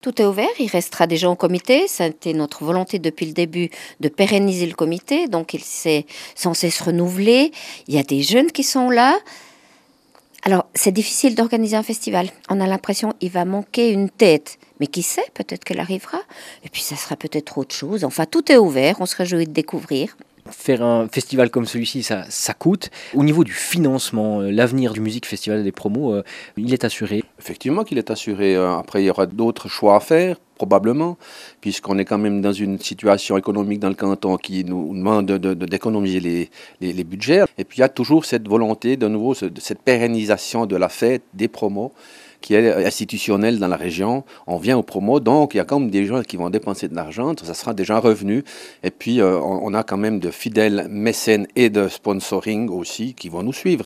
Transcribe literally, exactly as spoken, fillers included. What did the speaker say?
Tout est ouvert, il restera des gens au comité. C'était notre volonté depuis le début de pérenniser le comité, donc il s'est sans cesse renouvelé. Il y a des jeunes qui sont là. Alors, c'est difficile d'organiser un festival. On a l'impression qu'il va manquer une tête. Mais qui sait, peut-être qu'elle arrivera. Et puis, ça sera peut-être autre chose. Enfin, tout est ouvert. On se réjouit de découvrir. Faire un festival comme celui-ci, ça, ça coûte. Au niveau du financement, euh, l'avenir du Musique Festival des Promos, euh, il est assuré. Effectivement qu'il est assuré. Euh, Après, il y aura d'autres choix à faire, probablement, puisqu'on est quand même dans une situation économique dans le canton qui nous demande de- de- de- d'économiser les, les- les budgets. Et puis, il y a toujours cette volonté, de nouveau, ce- cette pérennisation de la fête, des promos, qui est institutionnelle dans la région. On vient aux promos, donc il y a quand même des gens qui vont dépenser de l'argent, ça sera déjà un revenu. Et puis, euh, on, on a quand même de fidèles mécènes et de sponsoring aussi qui vont nous suivre.